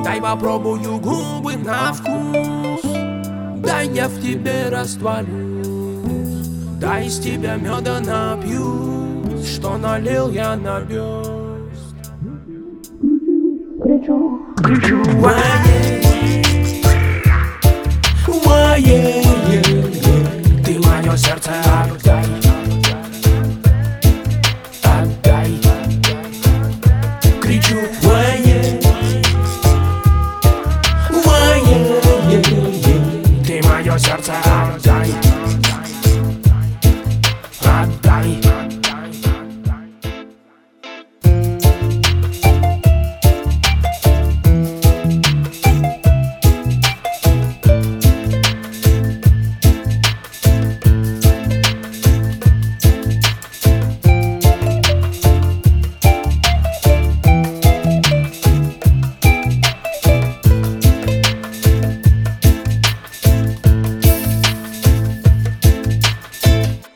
Дай попробую губы на вкус, дай я в тебе растворюсь, дай из тебя меда напьюсь, что налил я на бюст. Кричу, ты мое сердце,